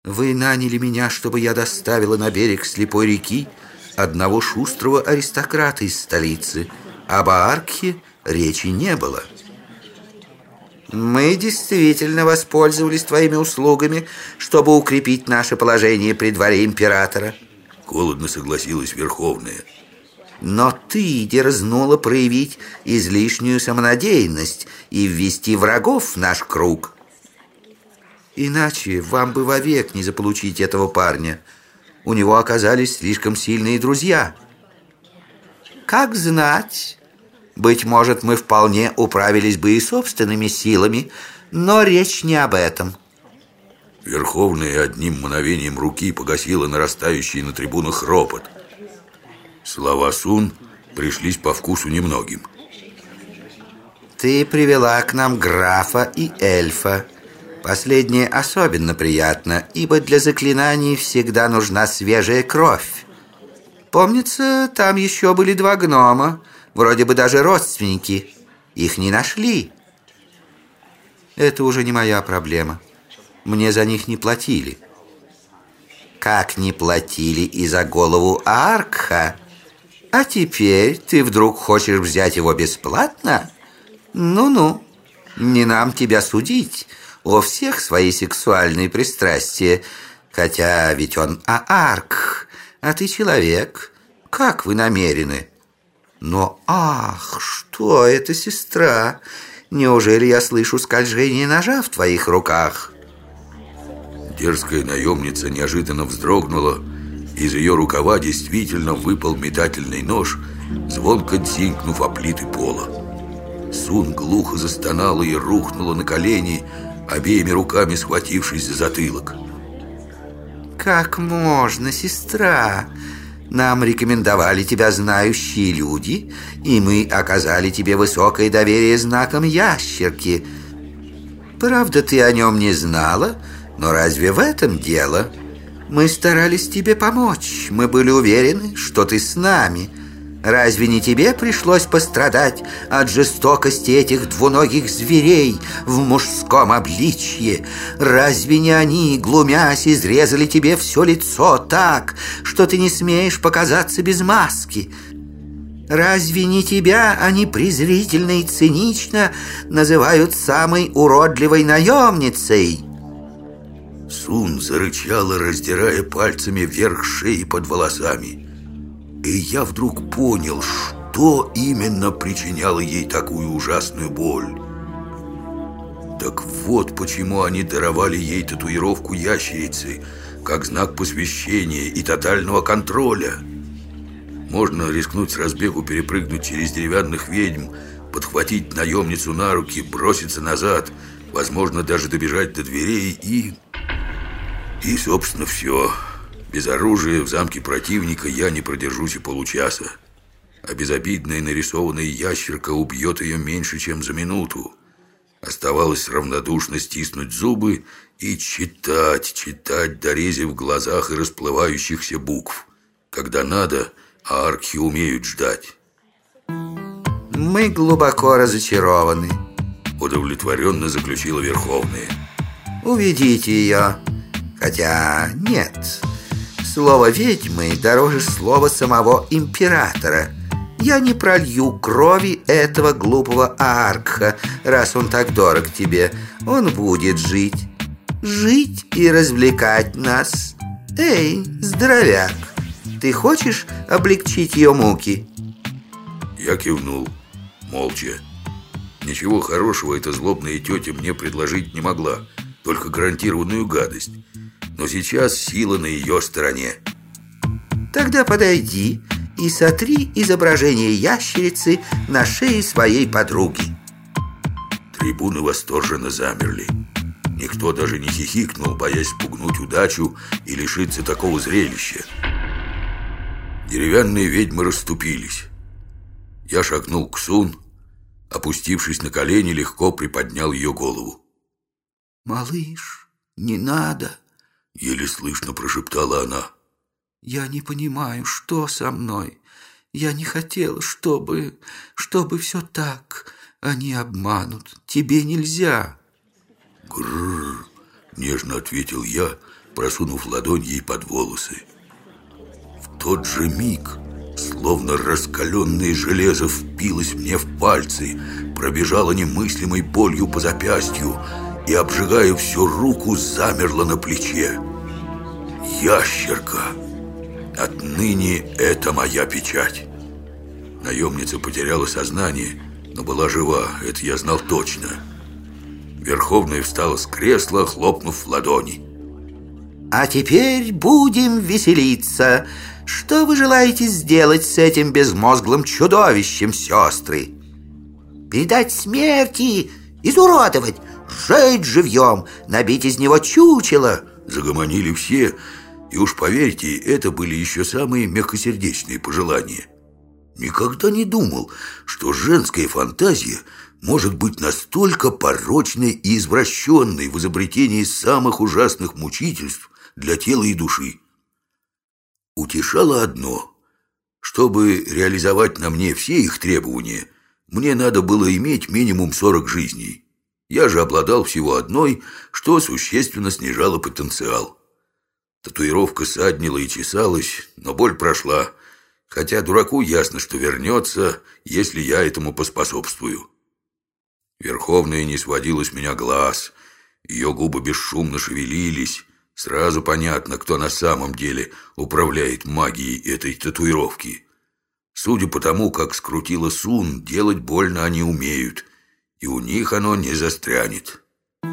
Вы наняли меня, чтобы я доставила на берег слепой реки одного шустрого аристократа из столицы. Об Ааркхе речи не было. Мы действительно воспользовались твоими услугами, чтобы укрепить наше положение при дворе императора. Холодно согласилась Верховная. Но ты дерзнула проявить излишнюю самонадеянность и ввести врагов в наш круг. Иначе вам бы вовек не заполучить этого парня. У него оказались слишком сильные друзья. Как знать, быть может, мы вполне управились бы и собственными силами, но речь не об этом. Верховная одним мгновением руки погасила нарастающий на трибунах ропот. Слова Сун пришлись по вкусу немногим. Ты привела к нам графа и эльфа. Последнее особенно приятно, ибо для заклинаний всегда нужна свежая кровь. Помнится, там еще были 2 гнома, вроде бы даже родственники. Их не нашли. Это уже не моя проблема. Мне за них не платили. Как не платили и за голову Ааркха? А теперь ты вдруг хочешь взять его бесплатно? Ну-ну, не нам тебя судить. У всех свои сексуальные пристрастия. Хотя ведь он Ааркх, а ты человек. Как вы намерены? Но ах, что это, сестра? Неужели я слышу скольжение ножа в твоих руках? Дерзкая наемница неожиданно вздрогнула. Из ее рукава действительно выпал метательный нож, звонко дзинькнув о плиты пола. Сун глухо застонала и рухнула на колени, обеими руками схватившись за затылок. Как можно, сестра? Нам рекомендовали тебя знающие люди, и мы оказали тебе высокое доверие знаком ящерки. Правда, ты о нем не знала, но разве в этом дело? Мы старались тебе помочь. Мы были уверены, что ты с нами. Разве не тебе пришлось пострадать от жестокости этих двуногих зверей в мужском обличье? Разве не они, глумясь, изрезали тебе все лицо так, что ты не смеешь показаться без маски? Разве не тебя они презрительно и цинично называют самой уродливой наемницей? Сун зарычала, раздирая пальцами вверх шеи под волосами. И я вдруг понял, что именно причиняло ей такую ужасную боль. Так вот почему они даровали ей татуировку ящерицы, как знак посвящения и тотального контроля. Можно рискнуть с разбегу перепрыгнуть через деревянных ведьм, подхватить наемницу на руки, броситься назад, возможно, даже добежать до дверей и, собственно, все. Без оружия в замке противника я не продержусь и получаса. А безобидная нарисованная ящерка убьет ее меньше, чем за минуту. Оставалось равнодушно стиснуть зубы и читать, дорезив в глазах и расплывающихся букв. Когда надо, ааркхи умеют ждать. Мы глубоко разочарованы, удовлетворенно заключила Верховная. Уведите ее. Хотя нет, слово ведьмы дороже слова самого императора. Я не пролью крови этого глупого Ааркха, раз он так дорог тебе. Он будет жить и развлекать нас. Эй, здоровяк, ты хочешь облегчить ее муки? Я кивнул, молча. Ничего хорошего эта злобная тетя мне предложить не могла, только гарантированную гадость. Но сейчас сила на ее стороне. Тогда подойди и сотри изображение ящерицы на шее своей подруги. Трибуны восторженно замерли. Никто даже не хихикнул, боясь спугнуть удачу и лишиться такого зрелища. Деревянные ведьмы расступились. Я шагнул к Сун, опустившись на колени, легко приподнял ее голову. «Малыш, не надо!» — еле слышно прошептала она. «Я не понимаю, что со мной. Я не хотела, чтобы все так. Они обманут. Тебе нельзя». «Грррр!» — нежно ответил я, просунув ладонь ей под волосы. В тот же миг, словно раскаленное железо, впилось мне в пальцы, пробежало немыслимой болью по запястью и, обжигая всю руку, замерло на плече. Ящерка. Отныне это моя печать. Наемница потеряла сознание, но была жива, это я знал точно. Верховная встала с кресла, хлопнув в ладони. А теперь будем веселиться. Что вы желаете сделать с этим безмозглым чудовищем, сестры? Передать смерти, изуродовать, сжечь живьем, набить из него чучело? Загомонили все, и уж поверьте, это были еще самые мягкосердечные пожелания. Никогда не думал, что женская фантазия может быть настолько порочной и извращенной в изобретении самых ужасных мучительств для тела и души. Утешало одно: чтобы реализовать на мне все их требования, мне надо было иметь минимум 40 жизней. Я же обладал всего одной, что существенно снижало потенциал. Татуировка саднила и чесалась, но боль прошла, хотя дураку ясно, что вернется, если я этому поспособствую. Верховная не сводила с меня глаз, ее губы бесшумно шевелились. Сразу понятно, кто на самом деле управляет магией этой татуировки. Судя по тому, как скрутила Сун, делать больно они умеют, и у них оно не застрянет.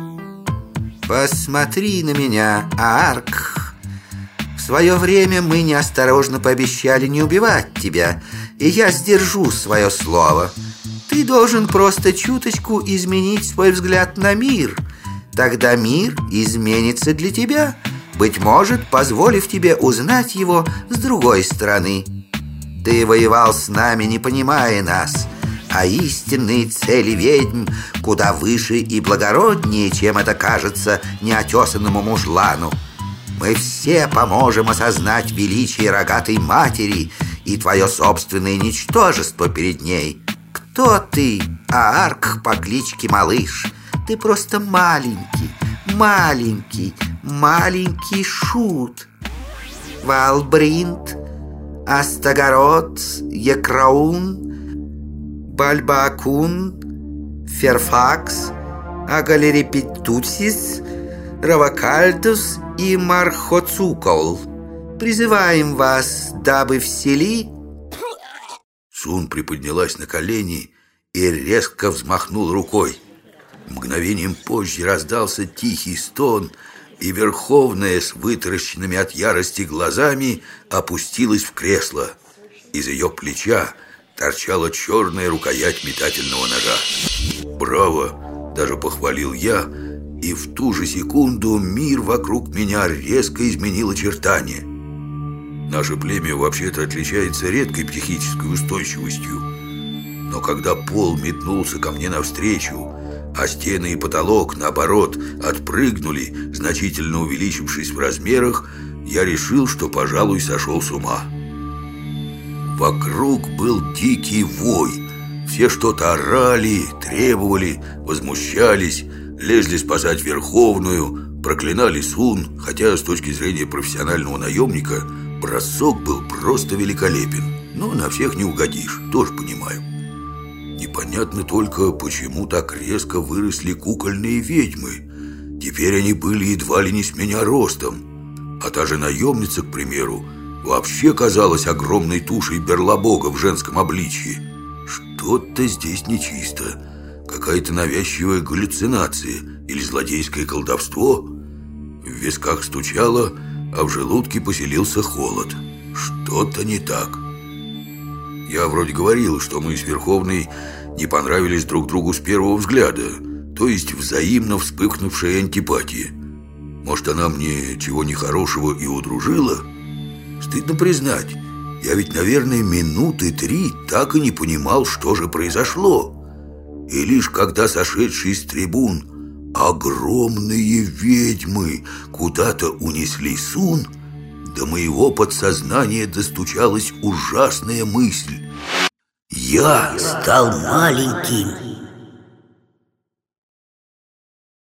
Посмотри на меня, Аарк. В свое время мы неосторожно пообещали не убивать тебя, и я сдержу свое слово. Ты должен просто чуточку изменить свой взгляд на мир. Тогда мир изменится для тебя, быть может, позволив тебе узнать его с другой стороны. Ты воевал с нами, не понимая нас, а истинные цели ведьм куда выше и благороднее, чем это кажется неотесанному мужлану. Мы все поможем осознать величие рогатой матери и твое собственное ничтожество перед ней. Кто ты, Аарк по кличке Малыш? Ты просто маленький, маленький, маленький шут. Валбринт, Астагород, Екраун, Бальбаакун, Ферфакс, Агалерепетутсис, Равакальдус и Мархоцукол. Призываем вас, дабы всели... Сун приподнялась на колени и резко взмахнул рукой. Мгновением позже раздался тихий стон, и Верховная с вытаращенными от ярости глазами опустилась в кресло. Из ее плеча торчала черная рукоять метательного ножа. «Браво!» – даже похвалил я, и в ту же секунду мир вокруг меня резко изменил очертания. Наше племя вообще-то отличается редкой психической устойчивостью. Но когда пол метнулся ко мне навстречу, а стены и потолок, наоборот, отпрыгнули, значительно увеличившись в размерах, я решил, что, пожалуй, сошел с ума. Вокруг был дикий вой. Все что-то орали, требовали, возмущались, лезли спасать Верховную, проклинали Сун, хотя с точки зрения профессионального наемника бросок был просто великолепен. Но на всех не угодишь, тоже понимаю. Непонятно только, почему так резко выросли кукольные ведьмы. Теперь они были едва ли не с меня ростом. А та же наемница, к примеру, вообще казалась огромной тушей берлобога в женском обличье. Что-то здесь нечисто. Какая-то навязчивая галлюцинация или злодейское колдовство. В висках стучало, а в желудке поселился холод. Что-то не так. Я вроде говорил, что мы с Верховной не понравились друг другу с первого взгляда, то есть взаимно вспыхнувшая антипатия. Может, она мне чего нехорошего и удружила? Стыдно признать, я ведь, наверное, минуты 3 так и не понимал, что же произошло. И лишь когда сошедшие с трибун огромные ведьмы куда-то унесли Сун, до моего подсознания достучалась ужасная мысль. Я стал маленьким